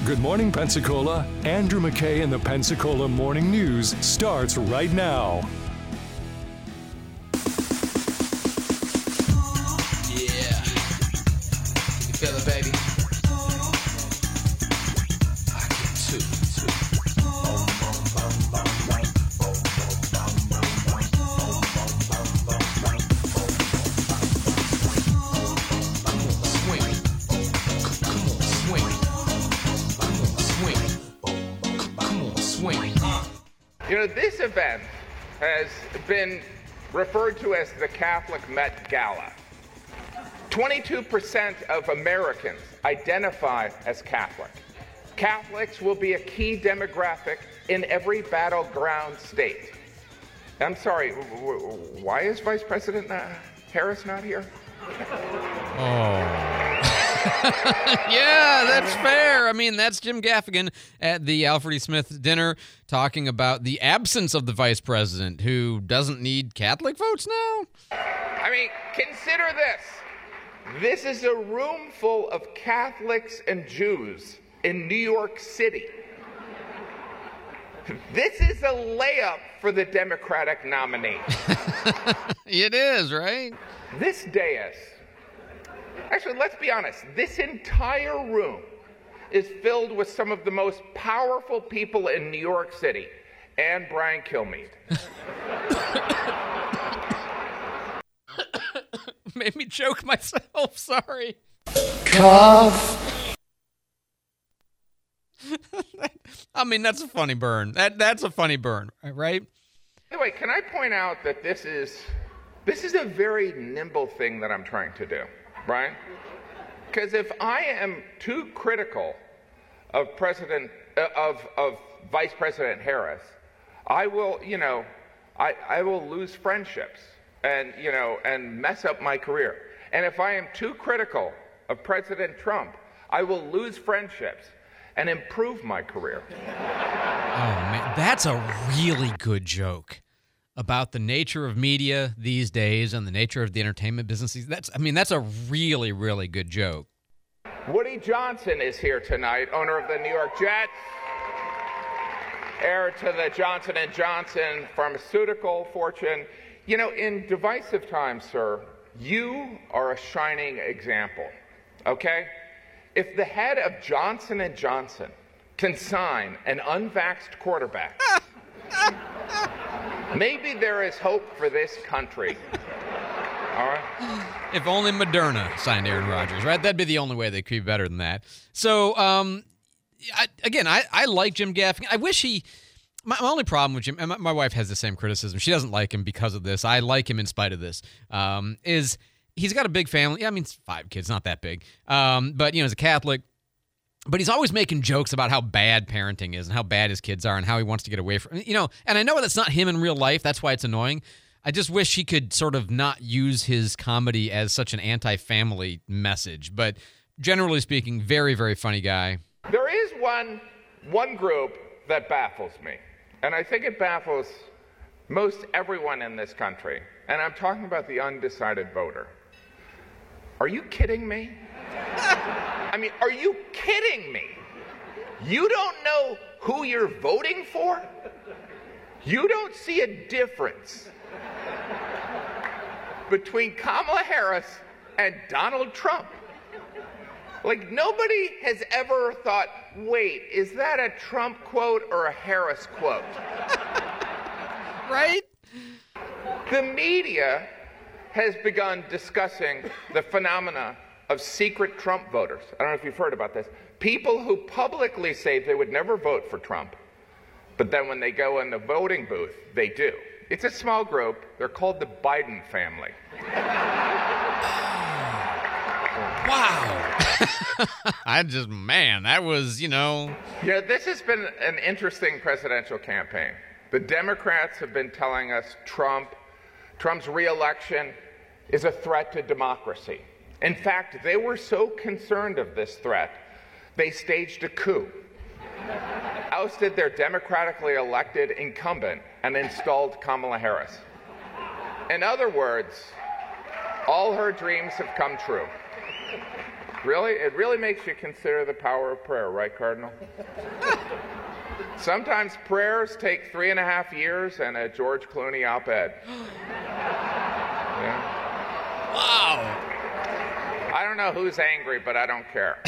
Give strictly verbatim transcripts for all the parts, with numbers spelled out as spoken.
Good Morning Pensacola. Andrew McKay and the Pensacola Morning News starts right now. Yeah. You feel it, baby? I can too, too. You know, this event has been referred to as the Catholic Met Gala. twenty-two percent of Americans identify as Catholic. Catholics will be a key demographic in every battleground state. I'm sorry, why is Vice President uh, Harris not here? Oh. Yeah, that's fair. I mean, that's Jim Gaffigan at the Alfred E. Smith dinner talking about the absence of the vice president who doesn't need Catholic votes now. I mean, consider this. This is a room full of Catholics and Jews in New York City. This is a layup for the Democratic nominee. It is, right? This dais, actually, let's be honest, this entire room is filled with some of the most powerful people in New York City, and Brian Kilmeade. Made me choke myself, sorry. Cough. I mean, that's a funny burn. That That's a funny burn, right? Anyway, can I point out that this is this is a very nimble thing that I'm trying to do, right? Because if I am too critical of President uh, of of Vice President Harris, I will, you know, I, I will lose friendships and you know and mess up my career. And if I am too critical of President Trump, I will lose friendships and improve my career. Oh man, that's a really good joke about the nature of media these days and the nature of the entertainment businesses. That's, I mean, that's a really, really good joke. Woody Johnson is here tonight, owner of the New York Jets, heir to the Johnson and Johnson pharmaceutical fortune. You know, in divisive times, sir, you are a shining example, okay? If the head of Johnson and Johnson can sign an unvaxxed quarterback, maybe there is hope for this country. All right? If only Moderna signed Aaron Rodgers, right? That'd be the only way they could be better than that. So, um, I, again, I, I like Jim Gaffigan. I wish he... My, my only problem with Jim, and my, my wife has the same criticism. She doesn't like him because of this. I like him in spite of this, um, is he's got a big family. I mean, it's five kids, not that big. Um, but, you know, as a Catholic... But he's always making jokes about how bad parenting is and how bad his kids are and how he wants to get away from, you know, and I know that's not him in real life. That's why it's annoying. I just wish he could sort of not use his comedy as such an anti-family message. But generally speaking, very, very funny guy. There is one, one group that baffles me, and I think it baffles most everyone in this country, and I'm talking about the undecided voter. Are you kidding me? I mean, are you kidding me? You don't know who you're voting for? You don't see a difference between Kamala Harris and Donald Trump. Like, nobody has ever thought, wait, is that a Trump quote or a Harris quote? Right? The media has begun discussing the phenomena of secret Trump voters. I don't know if you've heard about this. People who publicly say they would never vote for Trump, but then when they go in the voting booth, they do. It's a small group. They're called the Biden family. Wow. I just, man, that was, you know. You know, this has been an interesting presidential campaign. The Democrats have been telling us Trump, Trump's reelection is a threat to democracy. In fact, they were so concerned of this threat, they staged a coup, ousted their democratically elected incumbent, and installed Kamala Harris. In other words, all her dreams have come true. Really? It really makes you consider the power of prayer, right, Cardinal? Sometimes prayers take three and a half years and a George Clooney op-ed. Yeah. Wow. I don't know who's angry, but I don't care.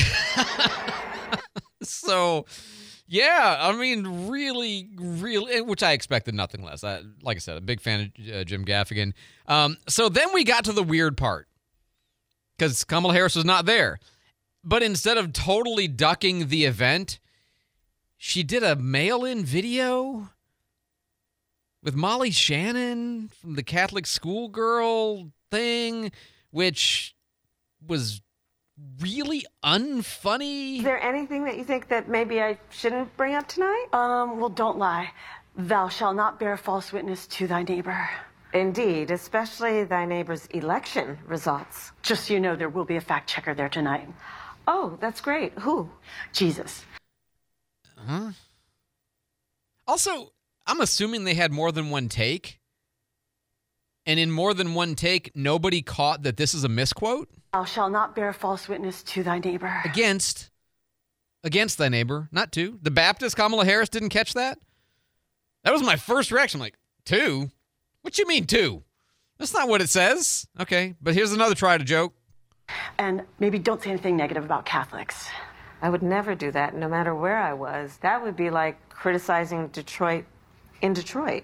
So, yeah, I mean, really, really, which I expected nothing less. I, like I said, a big fan of uh, Jim Gaffigan. Um, so then we got to the weird part because Kamala Harris was not there. But instead of totally ducking the event, she did a mail-in video with Molly Shannon from the Catholic schoolgirl thing, which was really unfunny. Is there anything that you think that maybe I shouldn't bring up tonight? Um, well, don't lie. Thou shalt not bear false witness to thy neighbor. Indeed, especially thy neighbor's election results. Just so you know, there will be a fact checker there tonight. Oh, that's great. Who? Jesus. Huh? Also, I'm assuming they had more than one take. And in more than one take, nobody caught that this is a misquote. Thou shalt not bear false witness to thy neighbor. Against. Against thy neighbor, not to. The Baptist Kamala Harris didn't catch that? That was my first reaction. I'm like, two? What you mean two? That's not what it says. Okay, but here's another try to joke. And maybe don't say anything negative about Catholics. I would never do that, no matter where I was. That would be like criticizing Detroit in Detroit.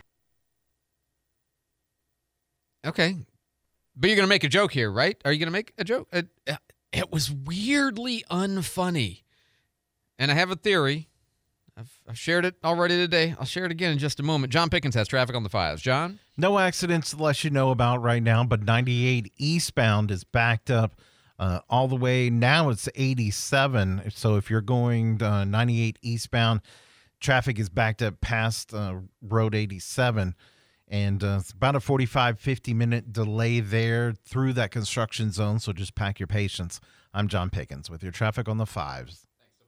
Okay. But you're going to make a joke here, right? Are you going to make a joke? It, it was weirdly unfunny. And I have a theory. I've, I've shared it already today. I'll share it again in just a moment. John Pickens has traffic on the fives. John? No accidents to let you know about right now, but ninety-eight eastbound is backed up uh, all the way. Now it's eighty-seven. So if you're going uh, ninety-eight eastbound, traffic is backed up past uh, Road eighty-seven. And uh, it's about a forty-five, fifty minute delay there through that construction zone. So just pack your patience. I'm John Pickens with your traffic on the fives.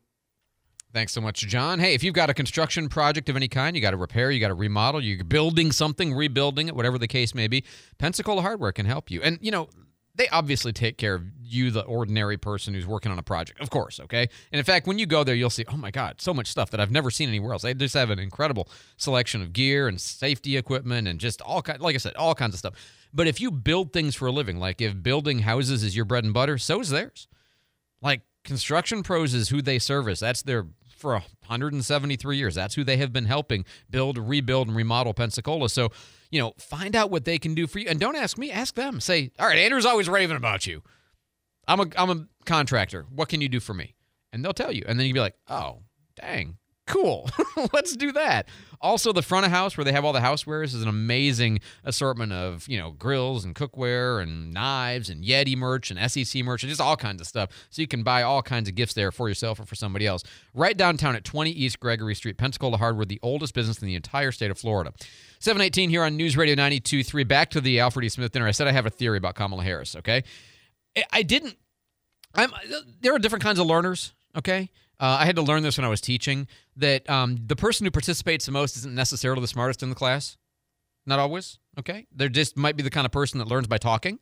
Thanks so much, John. Hey, if you've got a construction project of any kind, you got to repair, you got to remodel, you're building something, rebuilding it, whatever the case may be, Pensacola Hardware can help you. And, you know, they obviously take care of you, the ordinary person who's working on a project, of course, okay? And, in fact, when you go there, you'll see, oh, my God, so much stuff that I've never seen anywhere else. They just have an incredible selection of gear and safety equipment and just all kinds, like I said, all kinds of stuff. But if you build things for a living, like if building houses is your bread and butter, so is theirs. Like, Construction Pros is who they service. That's their, for one hundred seventy-three years, that's who they have been helping build, rebuild, and remodel Pensacola. So, you know, find out what they can do for you. And don't ask me, ask them. Say, all right, Andrew's always raving about you. I'm a, I'm a contractor. What can you do for me? And they'll tell you. And then you'll be like, oh, dang, cool. Let's do that. Also, the front of house where they have all the housewares is an amazing assortment of, you know, grills and cookware and knives and Yeti merch and S E C merch and just all kinds of stuff. So you can buy all kinds of gifts there for yourself or for somebody else. Right downtown at twenty East Gregory Street, Pensacola Hardware, the oldest business in the entire state of Florida. seven eighteen here on News Radio ninety-two point three. Back to the Alfred E. Smith dinner. I said I have a theory about Kamala Harris, okay? I didn't. I'm. There are different kinds of learners, okay? Uh, I had to learn this when I was teaching, that um, the person who participates the most isn't necessarily the smartest in the class. Not always, okay? They just might be the kind of person that learns by talking.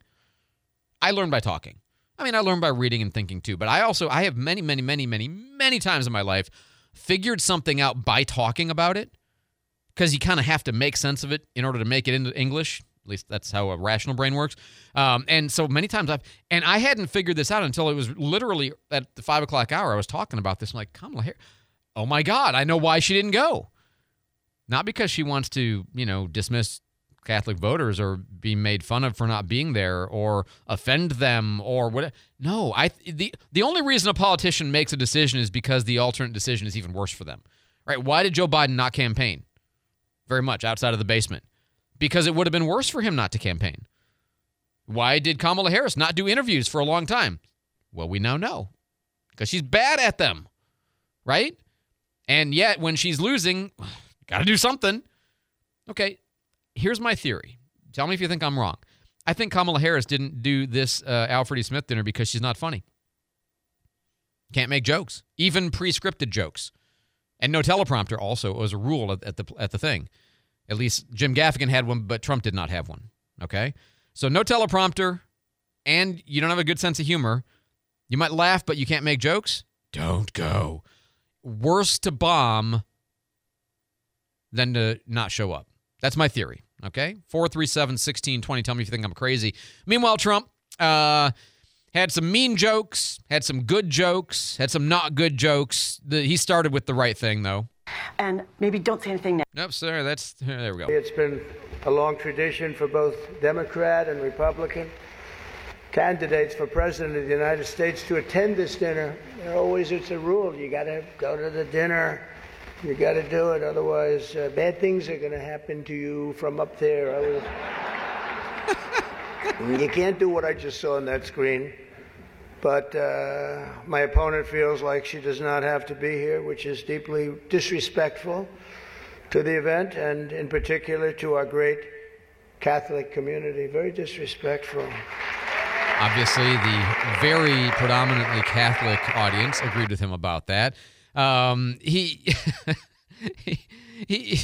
I learn by talking. I mean, I learn by reading and thinking too, but I also, I have many, many, many, many, many times in my life figured something out by talking about it, because you kind of have to make sense of it in order to make it into English. At least that's how a rational brain works. Um, and so many times I've, and I hadn't figured this out until it was literally at the five o'clock hour. I was talking about this. I'm like, Kamala Harris, oh my God, I know why she didn't go. Not because she wants to, you know, dismiss Catholic voters or be made fun of for not being there or offend them or whatever. No, I, the, the only reason a politician makes a decision is because the alternate decision is even worse for them, right? Why did Joe Biden not campaign? Very much outside of the basement. Because it would have been worse for him not to campaign. Why did Kamala Harris not do interviews for a long time? Well, we now know. Because she's bad at them, right? And yet, when she's losing, got to do something. Okay, here's my theory. Tell me if you think I'm wrong. I think Kamala Harris didn't do this uh, Alfred E. Smith dinner because she's not funny. Can't make jokes, even pre-scripted jokes. And no teleprompter also was a rule at, at the at the thing. At least Jim Gaffigan had one, but Trump did not have one, okay? So no teleprompter, and you don't have a good sense of humor. You might laugh, but you can't make jokes? Don't go. Worse to bomb than to not show up. That's my theory, okay? four three seven, one six two zero. Tell me if you think I'm crazy. Meanwhile, Trump uh, had some mean jokes, had some good jokes, had some not good jokes. The, he started with the right thing, though. And maybe don't say anything now. Nope, sir, that's, there we go. It's been a long tradition for both Democrat and Republican candidates for president of the United States to attend this dinner. Always, it's a rule. You got to go to the dinner. You got to do it. Otherwise, uh, bad things are going to happen to you from up there. I was... you can't do what I just saw on that screen. But uh, my opponent feels like she does not have to be here, which is deeply disrespectful to the event and in particular to our great Catholic community. Very disrespectful. Obviously, the very predominantly Catholic audience agreed with him about that. Um, he, he, he,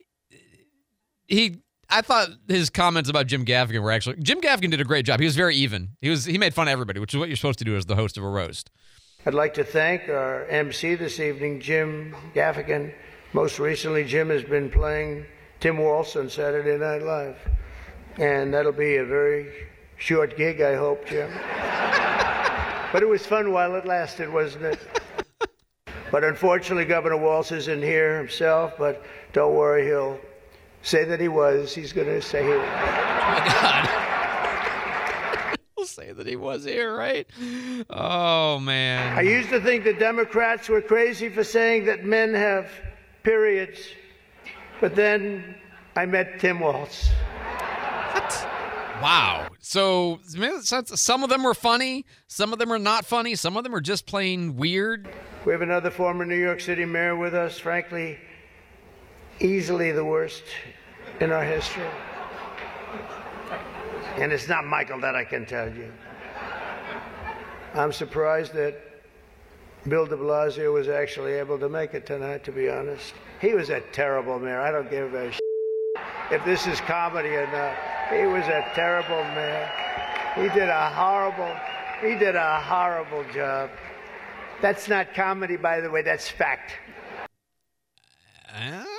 he, I thought his comments about Jim Gaffigan were actually, Jim Gaffigan did a great job. He was very even. He was, he made fun of everybody, which is what you're supposed to do as the host of a roast. I'd like to thank our M C this evening, Jim Gaffigan. Most recently, Jim has been playing Tim Waltz on Saturday Night Live. And that'll be a very short gig, I hope, Jim. But it was fun while it lasted, wasn't it? But unfortunately, Governor Waltz isn't here himself, but don't worry, he'll say that he was. He's going to say he was. Oh, my God. He'll say that he was here, right? Oh, man. I used to think the Democrats were crazy for saying that men have periods, but then I met Tim Waltz. What? Wow. So some of them were funny, some of them are not funny, some of them are just plain weird. We have another former New York City mayor with us, frankly, easily the worst in our history. And it's not Michael, that I can tell you. I'm surprised that Bill de Blasio was actually able to make it tonight, to be honest. He was a terrible mayor. I don't give a shit if this is comedy or not. He was a terrible mayor. He did a horrible, he did a horrible job. That's not comedy, by the way, that's fact. Uh,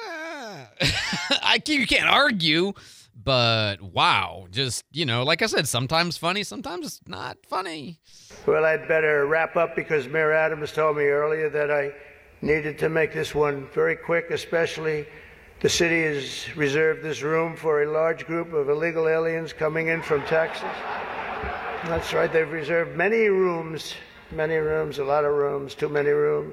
I, you can't argue, but wow. Just, you know, like I said, sometimes funny, sometimes not funny. Well, I'd better wrap up because Mayor Adams told me earlier that I needed to make this one very quick, especially the city has reserved this room for a large group of illegal aliens coming in from Texas. That's right, they've reserved many rooms, many rooms, a lot of rooms, too many rooms.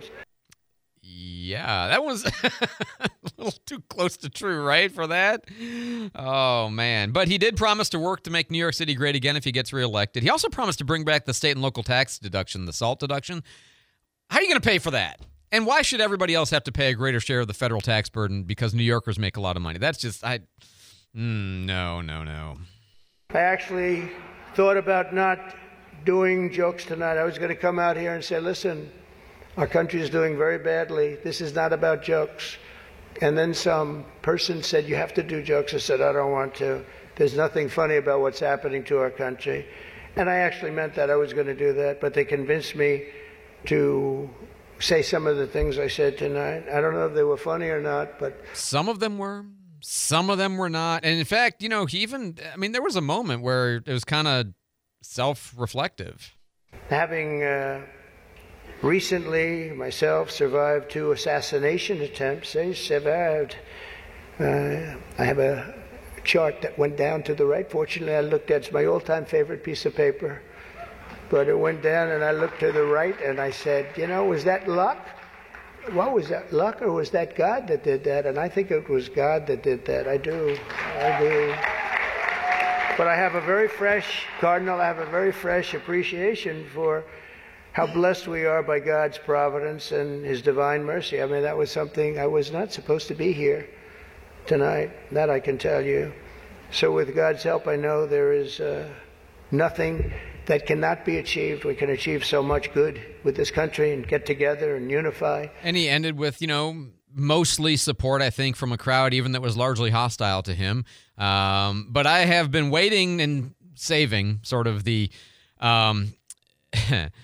Yeah, that was a little too close to true, right, for that? Oh, man. But he did promise to work to make New York City great again if he gets reelected. He also promised to bring back the state and local tax deduction, the SALT deduction. How are you going to pay for that? And why should everybody else have to pay a greater share of the federal tax burden because New Yorkers make a lot of money? That's just, I, mm, no, no, no. I actually thought about not doing jokes tonight. I was going to come out here and say, listen, our country is doing very badly. This is not about jokes. And then some person said, you have to do jokes. I said, I don't want to. There's nothing funny about what's happening to our country. And I actually meant that. I was going to do that. But they convinced me to say some of the things I said tonight. I don't know if they were funny or not, but some of them were. Some of them were not. And in fact, you know, he even, I mean, there was a moment where it was kind of self-reflective. Having uh, recently, myself, survived two assassination attempts, I survived. Uh, I have a chart that went down to the right. Fortunately, I looked at, it's my all-time favorite piece of paper. But it went down, and I looked to the right, and I said, you know, was that luck? What was that, luck, or was that God that did that? And I think it was God that did that. I do. I do. But I have a very fresh, Cardinal, I have a very fresh appreciation for how blessed we are by God's providence and his divine mercy. I mean, that was something, I was not supposed to be here tonight. That I can tell you. So with God's help, I know there is uh, nothing that cannot be achieved. We can achieve so much good with this country and get together and unify. And he ended with, you know, mostly support, I think, from a crowd even that was largely hostile to him. Um, but I have been waiting and saving sort of the um,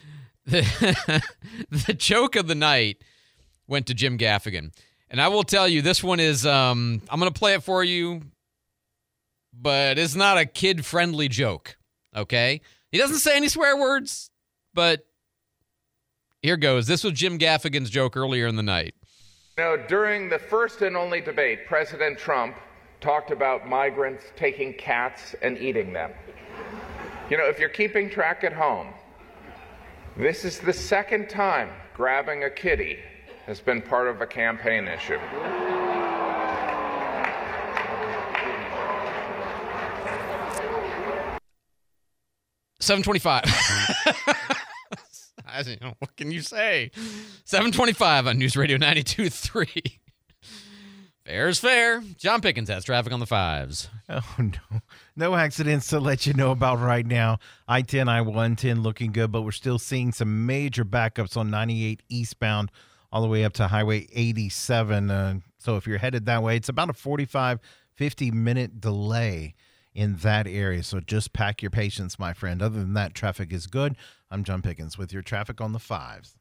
The, the joke of the night went to Jim Gaffigan. And I will tell you, this one is, um, I'm going to play it for you, but it's not a kid-friendly joke, okay? He doesn't say any swear words, but here goes. This was Jim Gaffigan's joke earlier in the night. You know, during the first and only debate, President Trump talked about migrants taking cats and eating them. You know, if you're keeping track at home, this is the second time grabbing a kitty has been part of a campaign issue. seven twenty-five. I, you know, what can you say? seven twenty-five on News Radio ninety-two point three. Fair is fair. John Pickens has traffic on the fives. Oh, no. No accidents to let you know about right now. I ten, I one ten looking good, but we're still seeing some major backups on ninety-eight eastbound all the way up to Highway eighty-seven. Uh, so if you're headed that way, it's about a forty-five, fifty minute delay in that area. So just pack your patience, my friend. Other than that, traffic is good. I'm John Pickens with your traffic on the fives.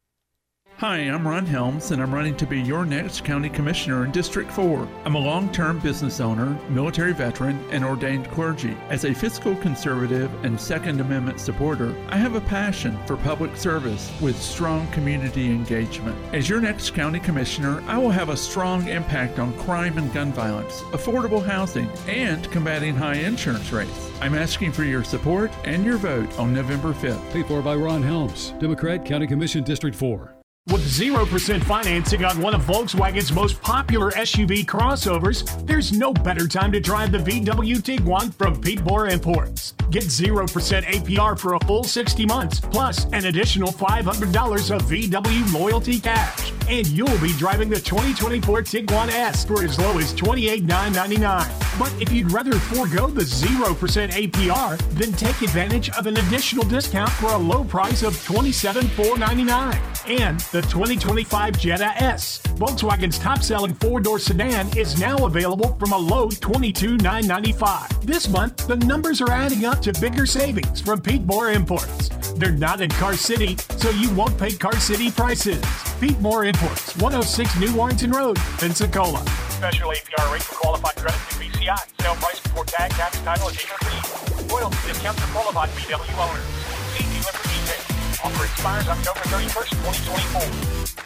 Hi, I'm Ron Helms, and I'm running to be your next county commissioner in District four. I'm a long-term business owner, military veteran, and ordained clergy. As a fiscal conservative and Second Amendment supporter, I have a passion for public service with strong community engagement. As your next county commissioner, I will have a strong impact on crime and gun violence, affordable housing, and combating high insurance rates. I'm asking for your support and your vote on November fifth. Paid for by Ron Helms, Democrat, County Commission, District four. With zero percent financing on one of Volkswagen's most popular S U V crossovers, there's no better time to drive the V W Tiguan from Pete Boer Imports. Get zero percent A P R for a full sixty months, plus an additional five hundred dollars of V W loyalty cash. And you'll be driving the twenty twenty-four Tiguan S for as low as twenty-eight thousand nine hundred ninety-nine dollars. But if you'd rather forego the zero percent A P R, then take advantage of an additional discount for a low price of twenty-seven thousand four hundred ninety-nine dollars. And the twenty twenty-five Jetta S, Volkswagen's top-selling four-door sedan, is now available from a low twenty-two thousand nine hundred ninety-five dollars. This month, the numbers are adding up to bigger savings from Pete Boer Imports. They're not in Car City, so you won't pay Car City prices. Pete Boer Imports, one oh six New Warrington Road, Pensacola. Special A P R rate for qualified credit through B C I. Sale price before tag, tax, title, and dealer fee. Royalty discount for qualified B W owners. See dealer for details. Offer expires October thirty-first, twenty twenty-four.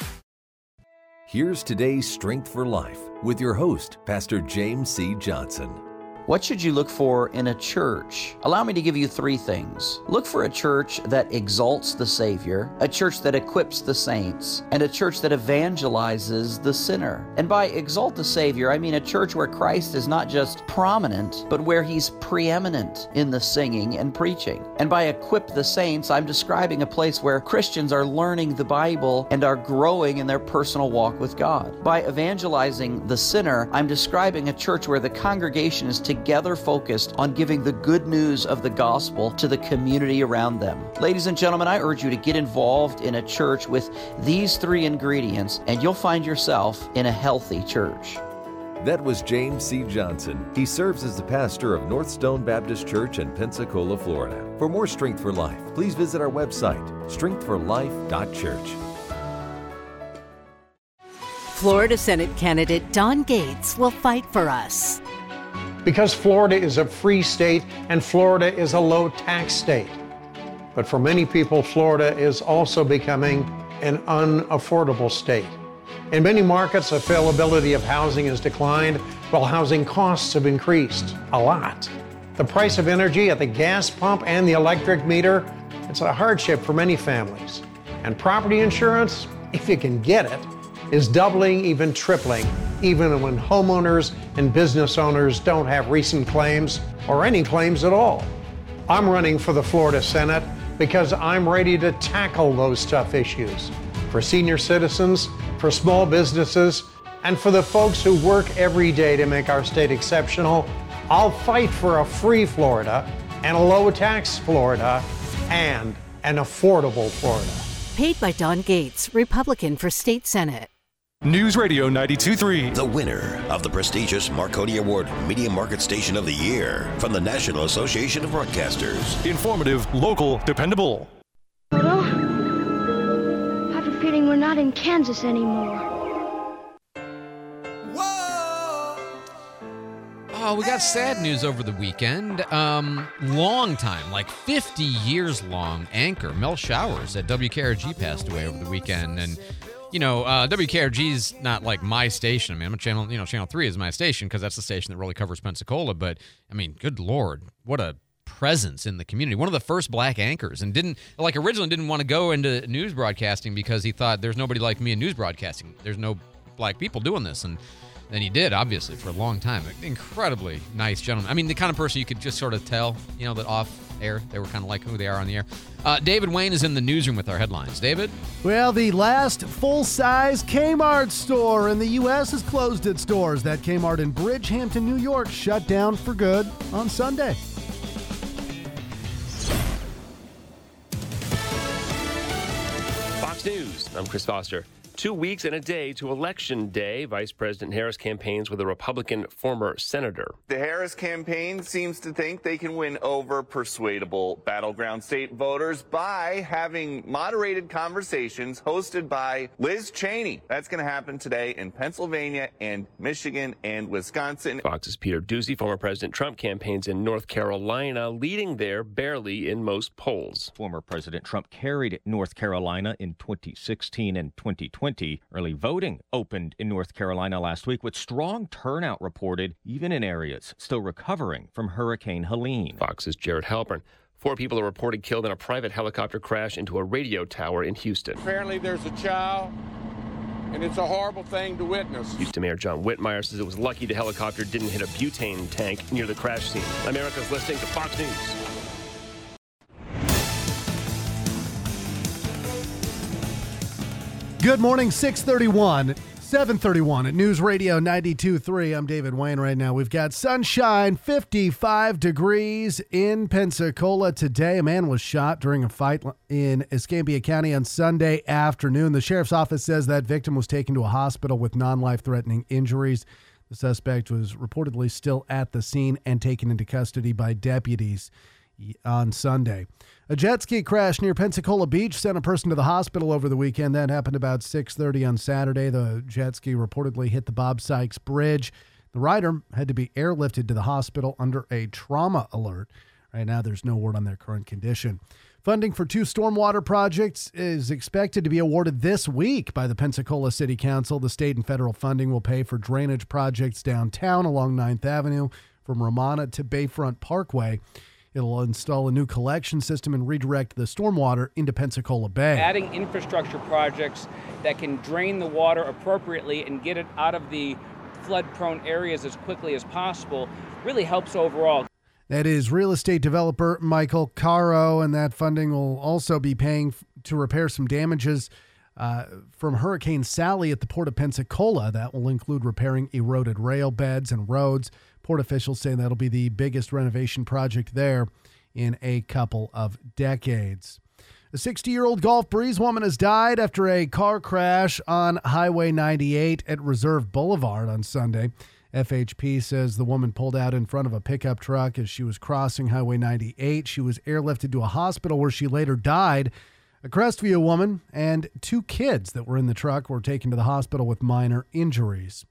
Here's today's Strength for Life with your host, Pastor James C. Johnson. What should you look for in a church? Allow me to give you three things. Look for a church that exalts the Savior, a church that equips the saints, and a church that evangelizes the sinner. And by exalt the Savior, I mean a church where Christ is not just prominent, but where He's preeminent in the singing and preaching. And by equip the saints, I'm describing a place where Christians are learning the Bible and are growing in their personal walk with God. By evangelizing the sinner, I'm describing a church where the congregation is together together focused on giving the good news of the gospel to the community around them. Ladies and gentlemen, I urge you to get involved in a church with these three ingredients, and you'll find yourself in a healthy church. That was James C. Johnson. He serves as the pastor of Northstone Baptist Church in Pensacola, Florida. For more Strength for Life, please visit our website, strength for life dot church. Florida Senate candidate Don Gates will fight for us. Because Florida is a free state and Florida is a low-tax state. But for many people, Florida is also becoming an unaffordable state. In many markets, availability of housing has declined, while housing costs have increased a lot. The price of energy at the gas pump and the electric meter, it's a hardship for many families. And property insurance, if you can get it, is doubling, even tripling, even when homeowners and business owners don't have recent claims or any claims at all. I'm running for the Florida Senate because I'm ready to tackle those tough issues for senior citizens, for small businesses, and for the folks who work every day to make our state exceptional. I'll fight for a free Florida and a low-tax Florida and an affordable Florida. Paid by Don Gates, Republican for State Senate. News Radio ninety-two point three. The winner of the prestigious Marconi Award Media Market Station of the Year from the National Association of Broadcasters. Informative, local, dependable. Hello? not in Kansas anymore. Oh, we got sad news over the weekend. Um, long time, like fifty years long, anchor Mel Showers at W K R G passed away over the weekend. And, you know, uh, W K R G's not like my station. I mean, I'm a channel, you know, Channel three is my station because that's the station that really covers Pensacola. But, I mean, good Lord, what a presence in the community. One of the first black anchors, and didn't, like, originally didn't want to go into news broadcasting because he thought there's nobody like me in news broadcasting. There's no black people doing this. And then he did, obviously, for a long time. Incredibly nice gentleman. I mean, the kind of person you could just sort of tell, you know, that off air, they were kind of like who they are on the air. Uh, David Wayne is in the newsroom with our headlines. David? Well, the last full-size Kmart store in the U S has closed its doors. That Kmart in Bridgehampton, New York, shut down for good on Sunday. Fox News, I'm Chris Foster. Two weeks and a day to Election Day, Vice President Harris campaigns with a Republican former senator. The Harris campaign seems to think they can win over persuadable battleground state voters by having moderated conversations hosted by Liz Cheney. That's going to happen today in Pennsylvania and Michigan and Wisconsin. Fox's Peter Doocy, former President Trump campaigns in North Carolina, leading there barely in most polls. Former President Trump carried North Carolina in twenty sixteen and twenty twenty. Early voting opened in North Carolina last week with strong turnout reported, even in areas still recovering from Hurricane Helene. Fox's Jared Halpern. Four people are reported killed in a private helicopter crash into a radio tower in Houston. Apparently there's a child, and it's a horrible thing to witness. Houston Mayor John Whitmire says it was lucky the helicopter didn't hit a butane tank near the crash scene. America's listening to Fox News. Good morning, six thirty-one, seven thirty-one at News Radio ninety-two point three. I'm David Wayne right now. We've got sunshine, fifty-five degrees in Pensacola today. A man was shot during a fight in Escambia County on Sunday afternoon. The sheriff's office says that victim was taken to a hospital with non-life-threatening injuries. The suspect was reportedly still at the scene and taken into custody by deputies on Sunday. A jet ski crash near Pensacola Beach sent a person to the hospital over the weekend. That happened about six thirty on Saturday. The jet ski reportedly hit the Bob Sykes Bridge. The rider had to be airlifted to the hospital under a trauma alert. Right now, there's no word on their current condition. Funding for two stormwater projects is expected to be awarded this week by the Pensacola City Council. The state and federal funding will pay for drainage projects downtown along ninth Avenue from Romana to Bayfront Parkway. It'll install a new collection system and redirect the stormwater into Pensacola Bay. Adding infrastructure projects that can drain the water appropriately and get it out of the flood-prone areas as quickly as possible really helps overall. That is real estate developer Michael Caro, and that funding will also be paying to repair some damages uh, from Hurricane Sally at the Port of Pensacola. That will include repairing eroded rail beds and roads. Port officials say that'll be the biggest renovation project there in a couple of decades. A sixty-year-old Gulf Breeze woman has died after a car crash on Highway ninety-eight at Reserve Boulevard on Sunday. F H P says the woman pulled out in front of a pickup truck as she was crossing Highway ninety-eight. She was airlifted to a hospital where she later died. A Crestview woman and two kids that were in the truck were taken to the hospital with minor injuries.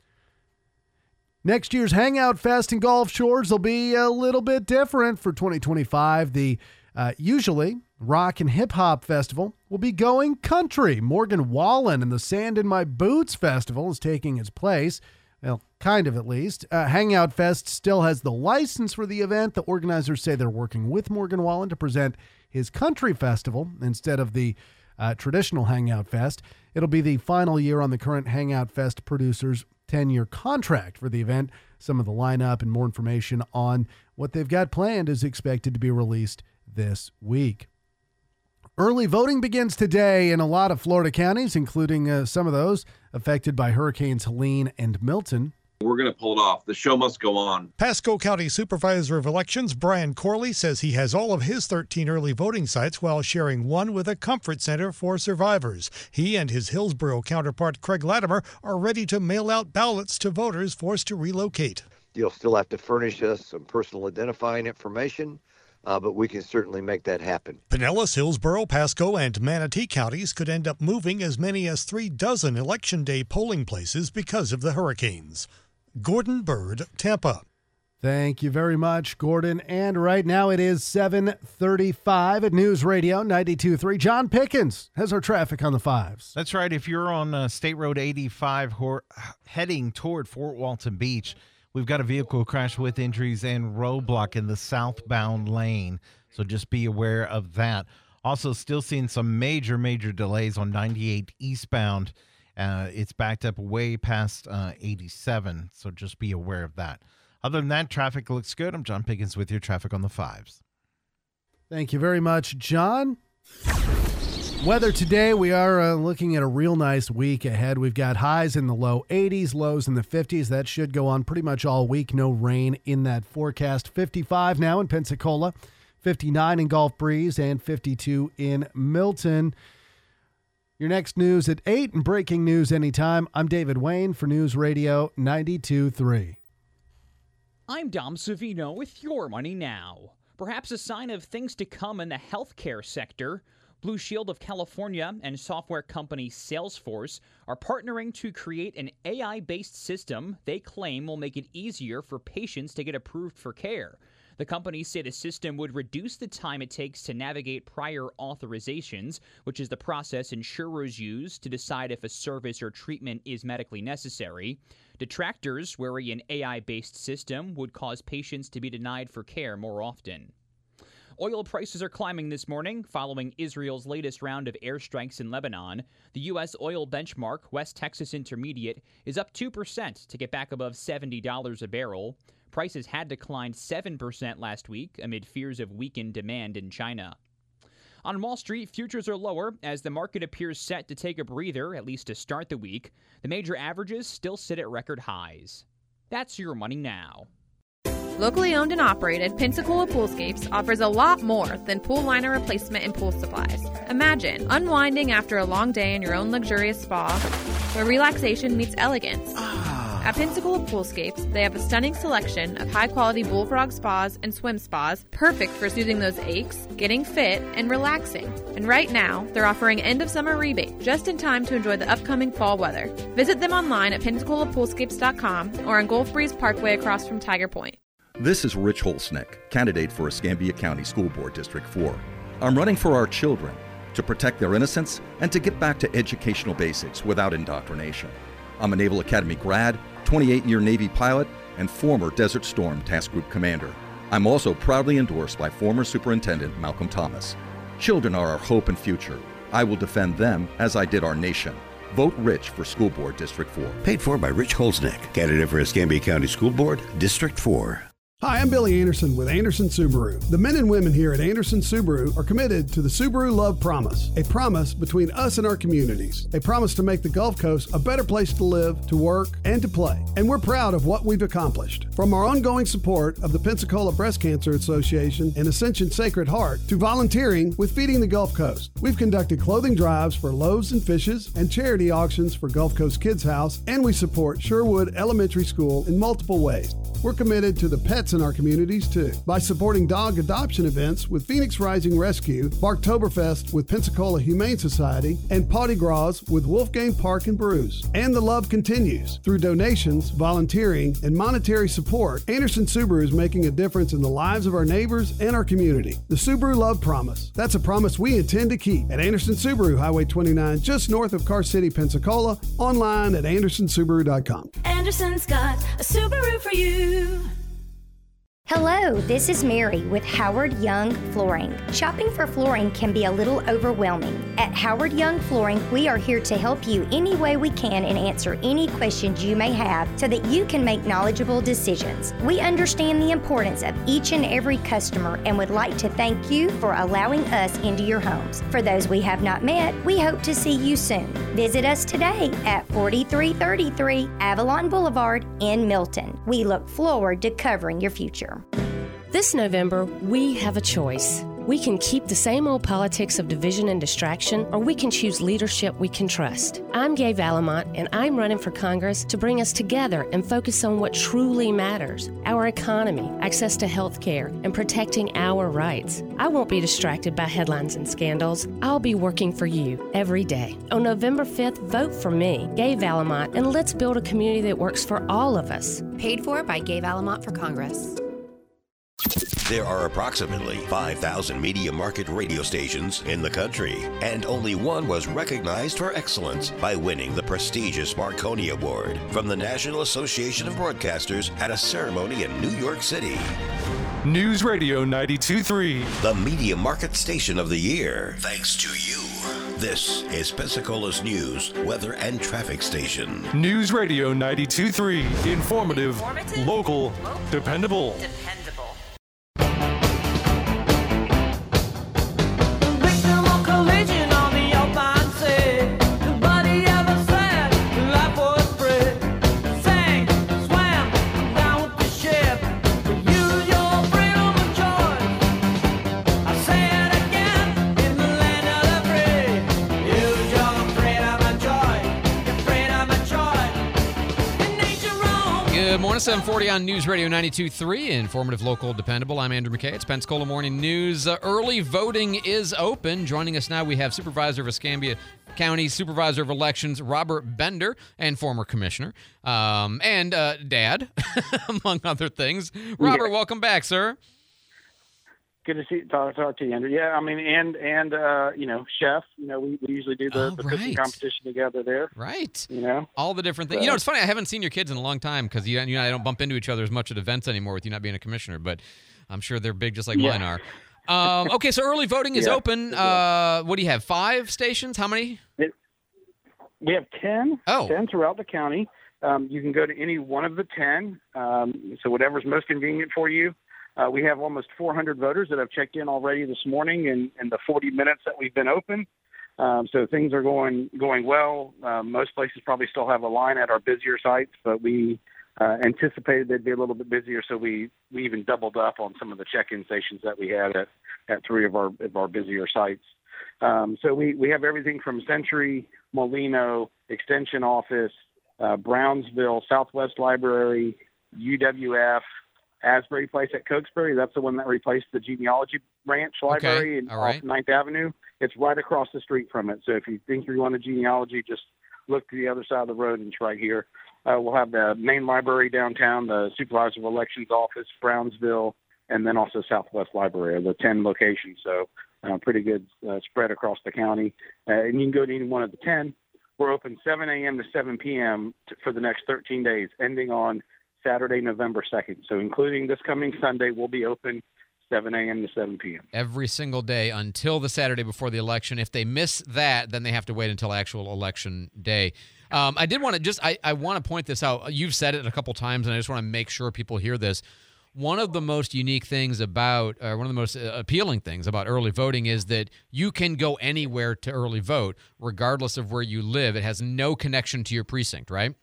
Next year's Hangout Fest in Gulf Shores will be a little bit different for twenty twenty-five. The uh, usually rock and hip hop festival will be going country. Morgan Wallen and the Sand in My Boots Festival is taking its place. Well, kind of at least. Uh, Hangout Fest still has the license for the event. The organizers say they're working with Morgan Wallen to present his country festival instead of the uh, traditional Hangout Fest. It'll be the final year on the current Hangout Fest producers' ten-year contract for the event. Some of the lineup and more information on what they've got planned is expected to be released this week. Early voting begins today in a lot of Florida counties, including uh, some of those affected by Hurricanes Helene and Milton. We're going to pull it off. The show must go on. Pasco County Supervisor of Elections Brian Corley says he has all of his thirteen early voting sites while sharing one with a comfort center for survivors. He and his Hillsborough counterpart Craig Latimer are ready to mail out ballots to voters forced to relocate. You'll still have to furnish us some personal identifying information, uh, but we can certainly make that happen. Pinellas, Hillsborough, Pasco, and Manatee counties could end up moving as many as three dozen Election Day polling places because of the hurricanes. Gordon Bird, Tampa. Thank you very much, Gordon. And right now it is seven thirty-five at News Radio ninety-two point three. John Pickens has our traffic on the fives. That's right. If you're on uh, State Road eighty-five hor- heading toward Fort Walton Beach, we've got a vehicle crash with injuries and roadblock in the southbound lane. So just be aware of that. Also, still seeing some major, major delays on ninety-eight eastbound. Uh, it's backed up way past uh, eighty-seven. So just be aware of that. Other than that, traffic looks good. I'm John Pickens with your traffic on the fives. Thank you very much, John. Weather today, we are uh, looking at a real nice week ahead. We've got highs in the low eighties, lows in the fifties. That should go on pretty much all week. No rain in that forecast. fifty-five now in Pensacola, fifty-nine in Gulf Breeze, and fifty-two in Milton. Your next news at eight and breaking news anytime. I'm David Wayne for News Radio ninety-two point three. I'm Dom Savino with Your Money Now. Perhaps a sign of things to come in the healthcare sector. Blue Shield of California and software company Salesforce are partnering to create an A I-based system they claim will make it easier for patients to get approved for care. The companies say the system would reduce the time it takes to navigate prior authorizations, which is the process insurers use to decide if a service or treatment is medically necessary. Detractors worry an A I-based system would cause patients to be denied for care more often. Oil prices are climbing this morning following Israel's latest round of airstrikes in Lebanon. The U S oil benchmark, West Texas Intermediate, is up two percent to get back above seventy dollars a barrel. Prices had declined seven percent last week amid fears of weakened demand in China. On Wall Street, futures are lower as the market appears set to take a breather, at least to start the week. The major averages still sit at record highs. That's Your Money Now. Locally owned and operated, Pensacola Poolscapes offers a lot more than pool liner replacement and pool supplies. Imagine unwinding after a long day in your own luxurious spa, where relaxation meets elegance. At Pensacola Poolscapes, they have a stunning selection of high-quality bullfrog spas and swim spas, perfect for soothing those aches, getting fit, and relaxing. And right now, they're offering end-of-summer rebate, just in time to enjoy the upcoming fall weather. Visit them online at pensacola poolscapes dot com or on Gulf Breeze Parkway across from Tiger Point. This is Rich Holsnick, candidate for Escambia County School Board District four. I'm running for our children, to protect their innocence and to get back to educational basics without indoctrination. I'm a Naval Academy grad, twenty-eight-year Navy pilot, and former Desert Storm Task Group commander. I'm also proudly endorsed by former Superintendent Malcolm Thomas. Children are our hope and future. I will defend them as I did our nation. Vote Rich for School Board District four. Paid for by Rich Holznick, candidate for Escambia County School Board, District four. Hi, I'm Billy Anderson with Anderson Subaru. The men and women here at Anderson Subaru are committed to the Subaru Love Promise, a promise between us and our communities, a promise to make the Gulf Coast a better place to live, to work, and to play. And we're proud of what we've accomplished. From our ongoing support of the Pensacola Breast Cancer Association and Ascension Sacred Heart to volunteering with Feeding the Gulf Coast. We've conducted clothing drives for Loaves and Fishes and charity auctions for Gulf Coast Kids House, and we support Sherwood Elementary School in multiple ways. We're committed to the pets in our communities, too, by supporting dog adoption events with Phoenix Rising Rescue, Barktoberfest with Pensacola Humane Society, and Potty Gras with Wolfgang Park and Brews. And the love continues. Through donations, volunteering, and monetary support, Anderson Subaru is making a difference in the lives of our neighbors and our community. The Subaru Love Promise. That's a promise we intend to keep at Anderson Subaru, Highway twenty-nine, just north of Car City, Pensacola, online at anderson subaru dot com. Anderson's got a Subaru for you. Hello, this is Mary with Howard Young Flooring. Shopping for flooring can be a little overwhelming. At Howard Young Flooring, we are here to help you any way we can and answer any questions you may have so that you can make knowledgeable decisions. We understand the importance of each and every customer and would like to thank you for allowing us into your homes. For those we have not met, we hope to see you soon. Visit us today at forty-three thirty-three Avalon Boulevard in Milton. We look forward to covering your future. This November, we have a choice. We can keep the same old politics of division and distraction, or we can choose leadership we can trust. I'm Gay Valamont, and I'm running for Congress to bring us together and focus on what truly matters: our economy, access to health care, and protecting our rights. I won't be distracted by headlines and scandals. I'll be working for you every day. On November fifth, vote for me, Gay Valamont, and let's build a community that works for all of us. Paid for by Gay Valamont for Congress. There are approximately five thousand Media Market radio stations in the country, and only one was recognized for excellence by winning the prestigious Marconi Award from the National Association of Broadcasters at a ceremony in New York City. News Radio ninety-two point three. The Media Market Station of the Year, thanks to you. This is Pensacola's news, weather, and traffic station. News Radio ninety-two point three. Informative, Informative, local, local, dependable. dependable. Good morning, seven forty on News Radio ninety-two point three, informative, local, dependable. I'm Andrew McKay. It's Pensacola Morning News. Uh, early voting is open. Joining us now, we have Supervisor of Escambia County, Supervisor of Elections, Robert Bender, and former commissioner, um, and uh, dad, among other things. Robert, Yeah. welcome back, sir. Good to see talk, talk to you, Andrew. Yeah, I mean, and and uh, you know, chef. You know, we, we usually do the, Oh, the cooking right. competition together there. Right. You know, All the different things. So- You know, it's funny. I haven't seen your kids in a long time because you, you and I don't bump into each other as much at events anymore with you not being a commissioner, but I'm sure they're big just like Yeah. mine are. Um, okay, so early voting is Yeah. open. Uh, what do you have? Five stations? How many? It, we have ten. Oh. ten throughout the county. Um, you can go to any one of the ten. Um, so whatever's most convenient for you. Uh, we have almost four hundred voters that have checked in already this morning in, in the forty minutes that we've been open. Um, so things are going going well. Uh, most places probably still have a line at our busier sites, but we uh, anticipated they'd be a little bit busier, so we, we even doubled up on some of the check-in stations that we had at, at three of our of our busier sites. Um, so we, we have everything from Century, Molino, Extension Office, uh, Brownsville, Southwest Library, U W F, Asbury Place at Cokesbury. That's the one that replaced the Genealogy Branch Library in all right. off ninth Avenue. It's right across the street from it. So if you think you're going to genealogy, just look to the other side of the road and it's right here. Uh, we'll have the main library downtown, the Supervisor of Elections office, Brownsville, and then also Southwest Library, the ten locations. So uh, pretty good uh, spread across the county. Uh, and you can go to any one of the ten. We're open seven a.m. to seven p.m. t- for the next thirteen days, ending on Saturday, November second. So including this coming Sunday, we'll be open seven a.m. to seven p.m. Every single day until the Saturday before the election. If they miss that, then they have to wait until actual election day. Um, I did want to just, I, I want to point this out. You've said it a couple times, and I just want to make sure people hear this. One of the most unique things about, or one of the most uh, appealing things about early voting is that you can go anywhere to early vote, regardless of where you live. It has no connection to your precinct, right?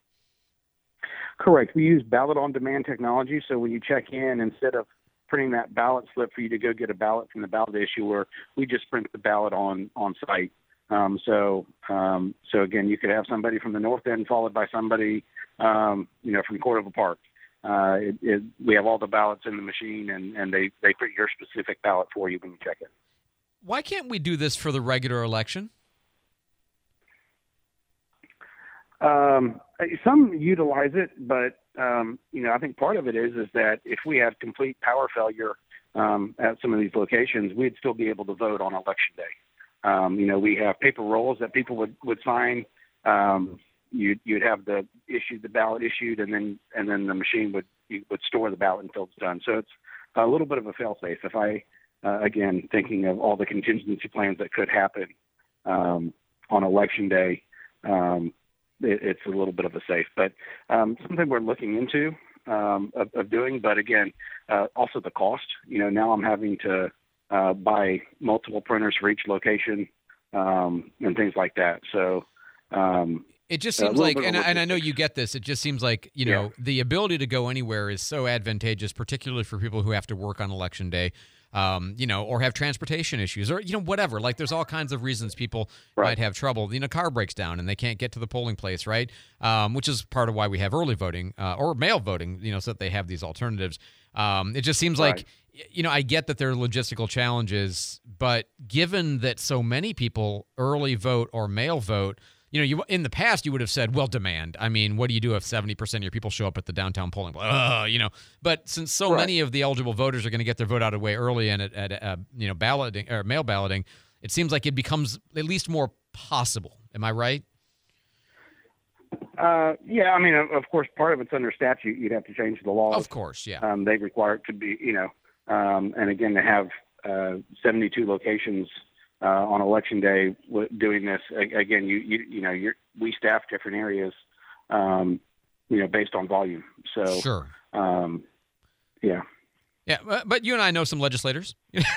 Correct. We use ballot on demand technology. So when you check in, instead of printing that ballot slip for you to go get a ballot from the ballot issuer, we just print the ballot on, on site. Um, so, um, so again, you could have somebody from the north end followed by somebody, um, you know, from Cordova Park. Uh, it, it, we have all the ballots in the machine, and, and they, they print your specific ballot for you when you check in. Why can't we do this for the regular election? Um, some utilize it, but um, you know, I think part of it is is that if we had complete power failure um, at some of these locations, we'd still be able to vote on election day. Um, you know, we have paper rolls that people would would sign. Um, you'd you'd have the issued the ballot issued, and then and then the machine would you would store the ballot until it's done. So it's a little bit of a fail-safe. If I uh, again thinking of all the contingency plans that could happen um, on election day. Um, it's a little bit of a safe, but um, something we're looking into um, of, of doing. But again, uh, also the cost. You know, now I'm having to uh, buy multiple printers for each location um, and things like that. So um, it just a seems little like, bit of and, a and I know you get this. It just seems like you know Yeah. the ability to go anywhere is so advantageous, particularly for people who have to work on election day. um, you know, or have transportation issues, or you know, whatever. Like, there's all kinds of reasons people Right. might have trouble. You know, car breaks down and they can't get to the polling place, right? Um, which is part of why we have early voting uh, or mail voting. You know, so that they have these alternatives. Um, it just seems like. Right. You know, I get that there are logistical challenges, but given that so many people early vote or mail vote, you know, you in the past you would have said, well, demand. I mean, what do you do if seventy percent of your people show up at the downtown polling place? Uh, you know, but since so Right. many of the eligible voters are going to get their vote out of the way early and at, at uh, you know, balloting or mail balloting, it seems like it becomes at least more possible. Am I right? Uh, yeah, I mean, of of course, part of it's under statute. You'd have to change the laws. Of course, yeah. Um, they require it to be, you know, um, and again, to have uh, seventy-two locations uh, on election day w- doing this. A- again, you you you know, you're, we staff different areas, um, you know, based on volume. So Sure. um, yeah, Yeah, but but you and I know some legislators.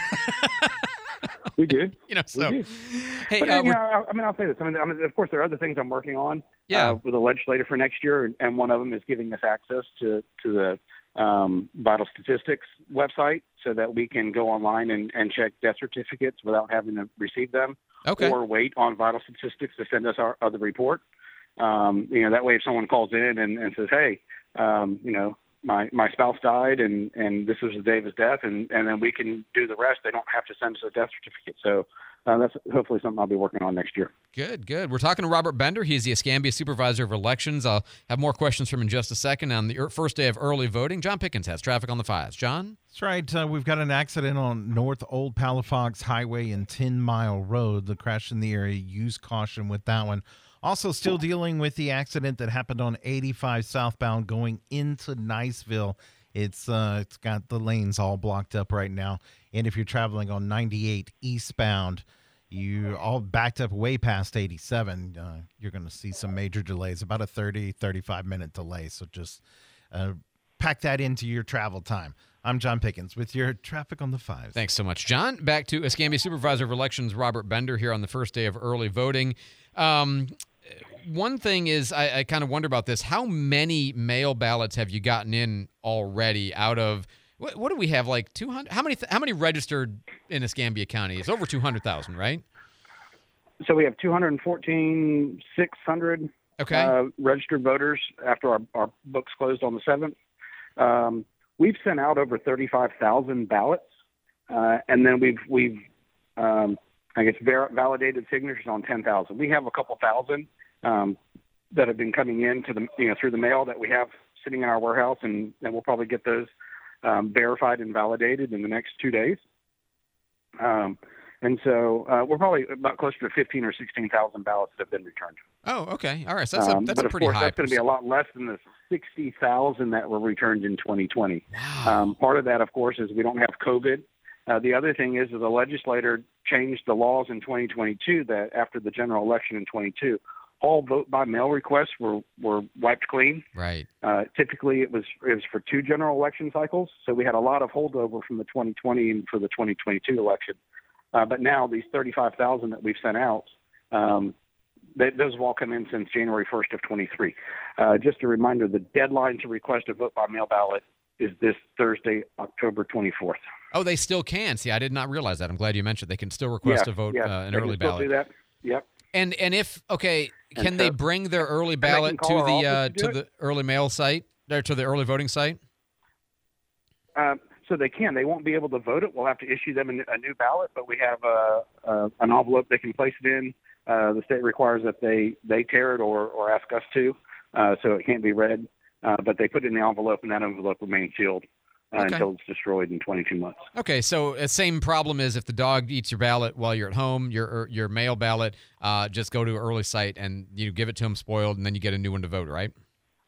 we do. You know, so We do. hey, But, uh, you we're- know, I, I mean, I'll say this. I mean, I mean, of course, there are other things I'm working on. Yeah. Uh, with the legislator for next year, and, and one of them is giving us access to to the um, Vital Statistics website, so that we can go online and, and check death certificates without having to receive them, Okay. or wait on Vital Statistics to send us our other report. Um, you know, that way, if someone calls in and, and says, "Hey, um, you know, my my spouse died, and and this was the day of his death," and and then we can do the rest. They don't have to send us a death certificate. So uh, that's hopefully something I'll be working on next year. Good, good. We're talking to Robert Bender. He's the Escambia Supervisor of Elections. I'll have more questions from him in just a second. On the er- first day of early voting, John Pickens has traffic on the fives. John? That's right. Uh, we've got an accident on North Old Palafox Highway and ten Mile Road. The crash in the area. Use caution with that one. Also, still dealing with the accident that happened on eighty-five southbound going into Niceville. It's uh, it's got the lanes all blocked up right now. And if you're traveling on ninety-eight eastbound, you all backed up way past eighty-seven. Uh, you're going to see some major delays, about a thirty, thirty-five minute delay. So just uh, pack that into your travel time. I'm John Pickens with your traffic on the fives. Thanks so much, John. Back to Escambia Supervisor of Elections, Robert Bender, here on the first day of early voting. Um, one thing is, I, I kind of wonder about this. How many mail ballots have you gotten in already out of, what, what do we have, like two hundred? How many How many registered in Escambia County? It's over two hundred thousand, right? So we have two hundred fourteen, six hundred Okay. uh, registered voters after our, our books closed on the seventh. Um, we've sent out over thirty-five thousand ballots, uh, and then we've we've um, I guess ver- validated signatures on ten thousand. We have a couple thousand um, that have been coming in to the you know through the mail that we have sitting in our warehouse, and, and we'll probably get those um, verified and validated in the next two days. Um, and so uh, we're probably about closer to fifteen or sixteen thousand ballots that have been returned. Oh, okay. All right. So that's a, Um, that's but a of pretty course, high that's going to be a lot less than the sixty thousand that were returned in twenty twenty. Um, part of that, of course, is we don't have COVID. Uh, the other thing is that the legislator changed the laws in twenty twenty-two that after the general election in twenty-two, all vote by mail requests were, were wiped clean. Right. Uh, typically, it was it was for two general election cycles, so we had a lot of holdover from the twenty twenty and for the twenty twenty-two election. Uh, but now these thirty-five thousand that we've sent out, um, they, those have all come in since January first of twenty-three. Uh, just a reminder, the deadline to request a vote by mail ballot is this Thursday, October twenty-fourth. Oh, they still can. See, I did not realize that. I'm glad you mentioned they can still request Yeah, a vote, yeah, uh, an they can early still ballot. do that. Yep. And and if okay, And can they so- bring their early and they ballot can call to our the office uh, to do to it. the early mail site or to the early voting site? Um, so they can. They won't be able to vote it. We'll have to issue them a, n- a new ballot, but we have uh, uh, an envelope they can place it in. Uh, the state requires that they, they tear it or, or ask us to, uh, so it can't be read. Uh, but they put it in the envelope, and that envelope remains sealed uh, Okay. until it's destroyed in twenty-two months. Okay, so uh, same problem is if the dog eats your ballot while you're at home, your er, your mail ballot, uh, just go to an early site and you give it to them spoiled, and then you get a new one to vote, right?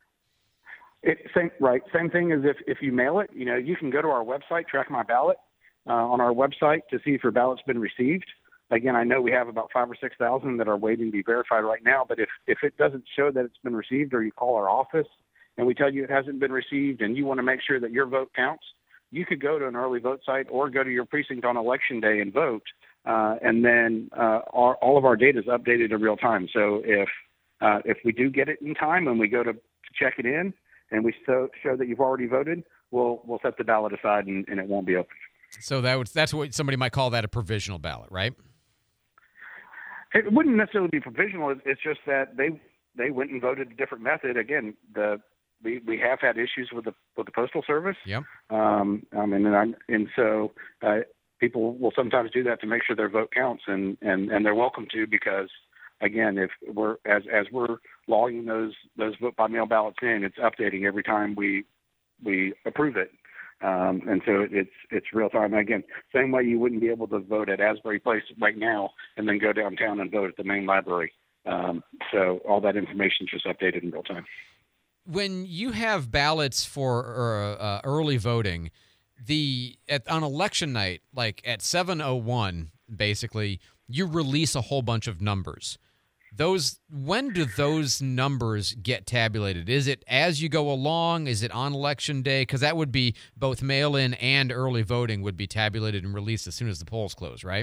It, same, right. Same thing as if, if you mail it. You know, you can go to our website, track my ballot uh, on our website to see if your ballot's been received. Again, I know we have about five or six thousand that are waiting to be verified right now. But if if it doesn't show that it's been received, or you call our office and we tell you it hasn't been received, and you want to make sure that your vote counts, you could go to an early vote site or go to your precinct on election day and vote. Uh, and then uh, our, all of our data is updated in real time. So if uh, if we do get it in time and we go to, to check it in, and we so, show that you've already voted, we'll we'll set the ballot aside and, and it won't be open. So that would, that's what somebody might call that a provisional ballot, right? It wouldn't necessarily be provisional. It's just that they they went and voted a different method. Again, the we, we have had issues with the with the Postal Service. Yep. Um, um, and I, and so uh, people will sometimes do that to make sure their vote counts, and, and, and they're welcome to, because again, if we're as as we're logging those those vote by mail ballots in, it's updating every time we we approve it. Um, and so it's it's real time. Again, same way you wouldn't be able to vote at Asbury Place right now and then go downtown and vote at the main library. Um, so all that information is just updated in real time. When you have ballots for uh, early voting, the at, on election night, like at seven oh one, basically, you release a whole bunch of numbers. Those when do those numbers get tabulated? Is it as you go along? Is it on election day? Because that would be both mail-in and early voting would be tabulated and released as soon as the polls close, right?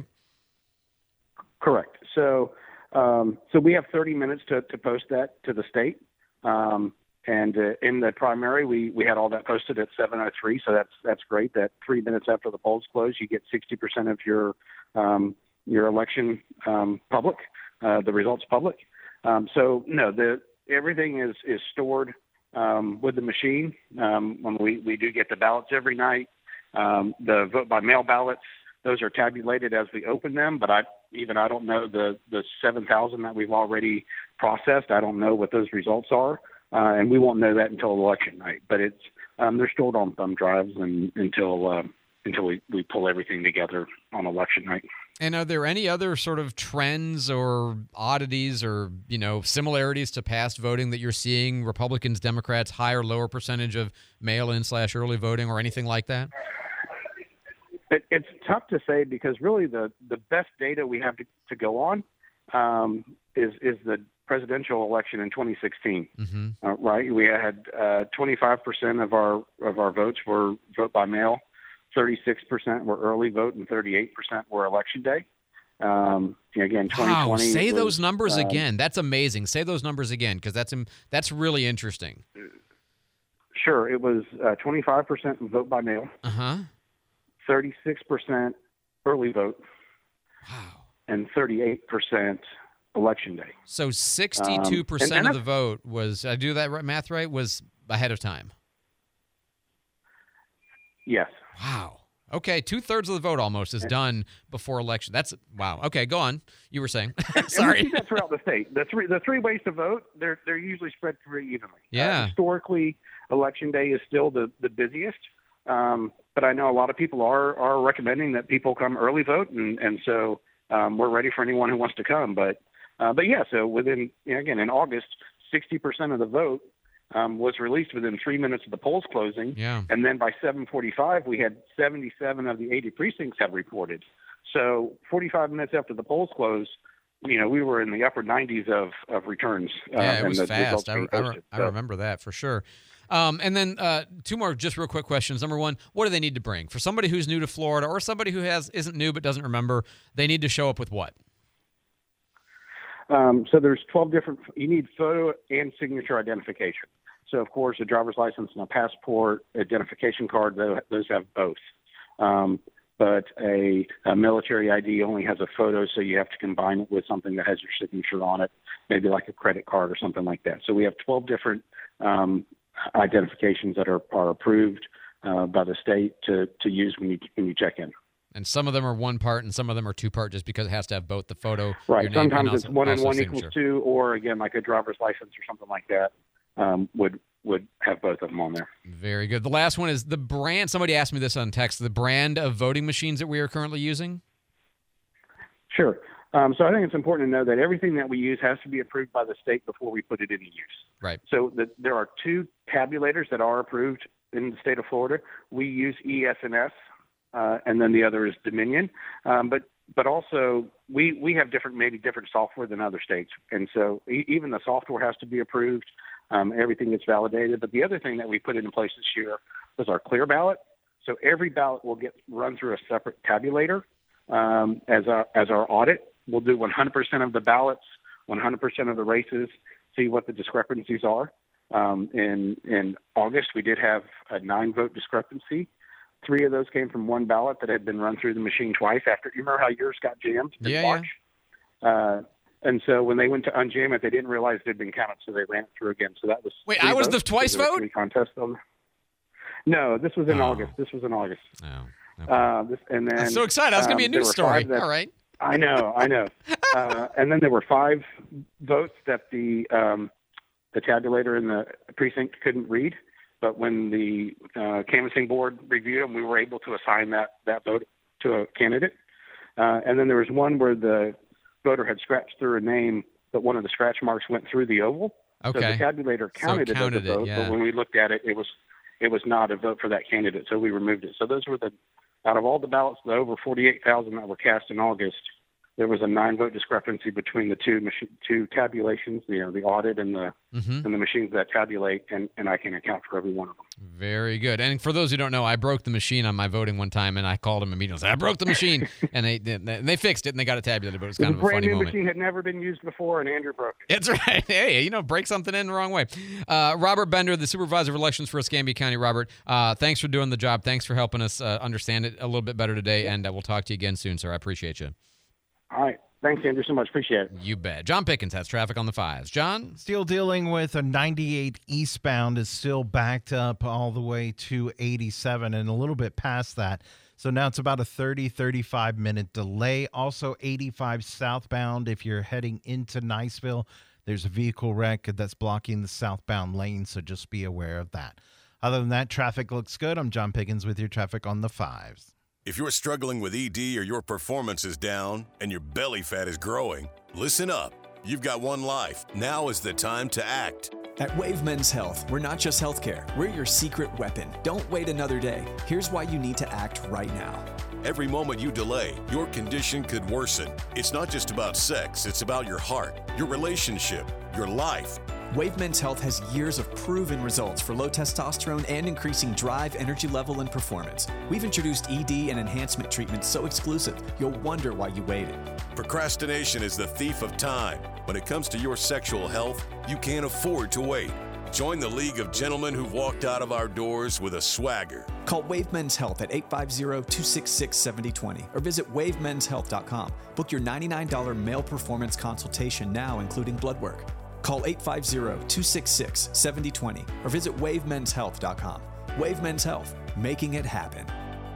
Correct. So, um, so we have thirty minutes to, to post that to the state, um, and uh, in the primary, we we had all that posted at seven oh three. So that's that's great. That three minutes after the polls close, you get sixty percent of your um, your election um, public. Uh, the results public. Um, so no, the everything is is stored um, with the machine. Um, when we, we do get the ballots every night, um, the vote by mail ballots, those are tabulated as we open them. But I even I don't know the the seven thousand that we've already processed. I don't know what those results are, uh, and we won't know that until election night. But it's um, they're stored on thumb drives and, until uh, until we, we pull everything together on election night. And are there any other sort of trends or oddities or, you know, similarities to past voting that you're seeing, Republicans, Democrats, higher, lower percentage of mail-in slash early voting or anything like that? It, it's tough to say, because really the, the best data we have to, to go on um, is is the presidential election in twenty sixteen. Mm-hmm. Uh, right? We had uh, twenty-five percent of our of our votes were vote by mail. thirty-six percent were early vote and thirty-eight percent were election day. Um, again, twenty twenty. Wow, say was, those numbers um, again. That's amazing. Say those numbers again, because that's that's really interesting. Sure. It was uh, twenty-five percent vote by mail. Uh-huh. thirty-six percent early vote. Wow. And thirty-eight percent election day. So sixty-two percent um, and, and of the vote was, did I do that right, math right, was ahead of time. Yes. Wow. Okay, two-thirds of the vote almost is done before election. That's, wow. Okay, go on. You were saying. Sorry. And we see that throughout the state. The three the three ways to vote, they're they're usually spread pretty evenly. Yeah. Uh, historically, election day is still the, the busiest. Um, but I know a lot of people are, are recommending that people come early vote, and, and so um, we're ready for anyone who wants to come. But uh, but yeah, so within, you know, again, in August, sixty percent of the vote Um, was released within three minutes of the polls closing. Yeah. And then by seven forty-five, we had seventy-seven of the eighty precincts have reported. So forty-five minutes after the polls closed, you know, we were in the upper nineties of, of returns. Uh, Yeah, it was and the fast. I, results I, being re- posted. I So- remember that for sure. Um, and then uh, two more just real quick questions. Number one, what do they need to bring? For somebody who's new to Florida or somebody who has isn't new but doesn't remember, they need to show up with what? Um, so there's twelve different, you need photo and signature identification. So, of course, a driver's license and a passport identification card, those, those have both. Um, but a, a military I D only has a photo, so you have to combine it with something that has your signature on it, maybe like a credit card or something like that. So we have twelve different um, identifications that are, are approved uh, by the state to, to use when you, when you check in. And some of them are one part and some of them are two part just because it has to have both the photo, Right. your name, Sometimes and it's also, one and also one signature. equals two, or again, like a driver's license or something like that um, would would have both of them on there. Very good. The last one is the brand. Somebody asked me this on text. The brand of voting machines that we are currently using? Sure. Um, so I think it's important to know that everything that we use has to be approved by the state before we put it into use. Right. So the, there are two tabulators that are approved in the state of Florida. We use E S N S, uh, and then the other is Dominion. Um, but but also we we have different maybe different software than other states, and so e- even the software has to be approved. Um, everything gets validated. But the other thing that we put into place this year was our clear ballot. So every ballot will get run through a separate tabulator um, as our as our audit. We'll do one hundred percent of the ballots, one hundred percent of the races, see what the discrepancies are. Um, in in August, we did have a nine vote discrepancy, three of those came from one ballot that had been run through the machine twice. After you remember how yours got jammed in Yeah, March? Yeah. Uh, and so when they went to unjam it, they didn't realize it had been counted, so they ran it through again. So that was Wait, three I was votes. the twice There was a vote? three contest on. No, this was in Oh. August. This was in August. Oh. Uh, this, and then I'm so excited. That was going to um, be a there news were story. five that- All right. I know, I know. uh, and then there were five votes that the um, the tabulator in the precinct couldn't read. But when the uh, canvassing board reviewed them, we were able to assign that, that vote to a candidate. Uh, and then there was one where the voter had scratched through a name, but one of the scratch marks went through the oval. Okay. So the tabulator So counted, counted it as a it, vote, yeah. but when we looked at it, it was it was not a vote for that candidate, so we removed it. So those were the, out of all the ballots, the over forty-eight thousand that were cast in August, there was a nine-vote discrepancy between the two machi- two tabulations, you know, the audit and the Mhm. and the machines that tabulate, and, and I can account for every one of them. Very good. And for those who don't know, I broke the machine on my voting one time, and I called them immediately. I said, I broke the machine, and they they, they fixed it, and they got it tabulated, but it was kind It of was a a brand funny new moment. machine, had never been used before, and Andrew broke it. That's right. Hey, you know, break something in the wrong way. Uh, Robert Bender, the supervisor of elections for Escambia County. Robert, uh, thanks for doing the job. Thanks for helping us uh, understand it a little bit better today, and uh, we'll talk to you again soon, sir. I appreciate you. All right. Thanks, Andrew, so much. Appreciate it. You bet. John Pickens has traffic on the fives. John? Still dealing with a ninety-eight eastbound is still backed up all the way to eighty-seven and a little bit past that. So now it's about a thirty, thirty-five minute delay. Also eighty-five southbound if you're heading into Niceville. There's a vehicle wreck that's blocking the southbound lane, so just be aware of that. Other than that, traffic looks good. I'm John Pickens with your traffic on the fives. If you're struggling with E D or your performance is down and your belly fat is growing, listen up. You've got one life. Now is the time to act. At Wave Men's Health, we're not just healthcare, we're your secret weapon. Don't wait another day. Here's why you need to act right now. Every moment you delay, your condition could worsen. It's not just about sex, it's about your heart, your relationship, your life. Wave Men's Health has years of proven results for low testosterone and increasing drive, energy level, and performance. We've introduced E D and enhancement treatments so exclusive, you'll wonder why you waited. Procrastination is the thief of time. When it comes to your sexual health, you can't afford to wait. Join the League of Gentlemen who've walked out of our doors with a swagger. Call Wave Men's Health at eight five zero, two six six, seven zero two zero or visit wave mens health dot com. Book your ninety-nine dollars male performance consultation now, including blood work. Call eight five zero, two six six, seven zero two zero or visit wave mens health dot com. Wave Men's Health, making it happen.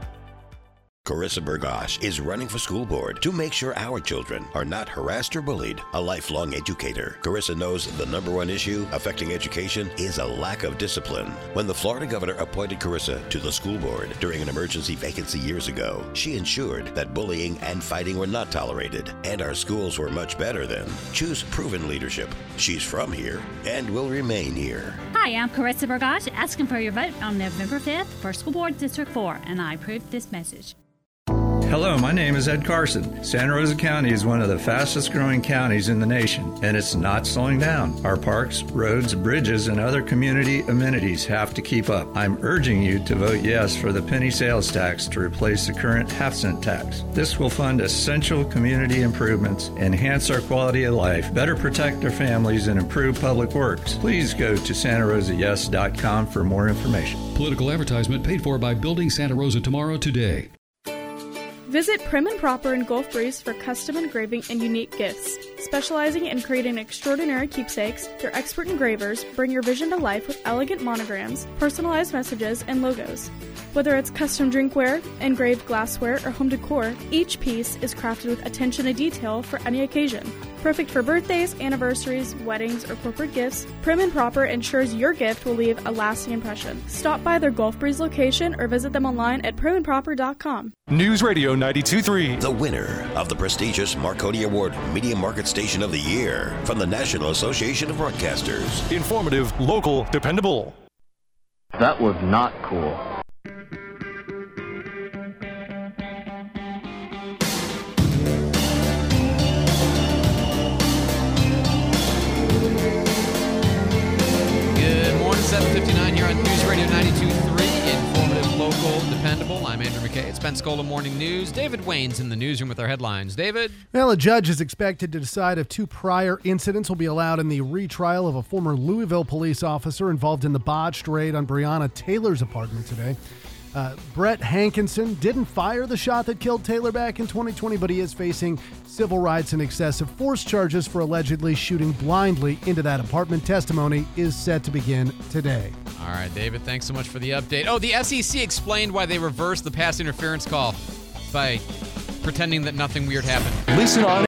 Carissa Burgosh is running for school board to make sure our children are not harassed or bullied. A lifelong educator, Carissa knows the number one issue affecting education is a lack of discipline. When the Florida governor appointed Carissa to the school board during an emergency vacancy years ago, she ensured that bullying and fighting were not tolerated, and our schools were much better then. Choose proven leadership. She's from here and will remain here. Hi, I'm Carissa Burgosh, asking for your vote on November fifth for School Board District four, and I approve this message. Hello, my name is Ed Carson. Santa Rosa County is one of the fastest growing counties in the nation, and it's not slowing down. Our parks, roads, bridges, and other community amenities have to keep up. I'm urging you to vote yes for the penny sales tax to replace the current half cent tax. This will fund essential community improvements, enhance our quality of life, better protect our families, and improve public works. Please go to santa rosa yes dot com for more information. Political advertisement paid for by Building Santa Rosa Tomorrow Today. Visit Prim and Proper in Gulf Breeze for custom engraving and unique gifts. Specializing in creating extraordinary keepsakes, their expert engravers bring your vision to life with elegant monograms, personalized messages, and logos. Whether it's custom drinkware, engraved glassware, or home decor, each piece is crafted with attention to detail for any occasion. Perfect for birthdays, anniversaries, weddings, or corporate gifts, Prim and Proper ensures your gift will leave a lasting impression. Stop by their Gulf Breeze location or visit them online at prim and proper dot com. News Radio ninety-two point three. The winner of the prestigious Marconi Award Media Market Station of the Year from the National Association of Broadcasters. Informative, local, dependable. That was not cool. seven fifty-nine here on News Radio ninety-two point three. Informative, local, dependable. I'm Andrew McKay. It's Pensacola Morning News. David Wayne's in the newsroom with our headlines. David? Well, a judge is expected to decide if two prior incidents will be allowed in the retrial of a former Louisville police officer involved in the botched raid on Breonna Taylor's apartment today. Uh, Brett Hankinson didn't fire the shot that killed Taylor back in twenty twenty, but he is facing civil rights and excessive force charges for allegedly shooting blindly into that apartment. Testimony is set to begin today. All right, David, thanks so much for the update. Oh, the S E C explained why they reversed the pass interference call by pretending that nothing weird happened. Listen on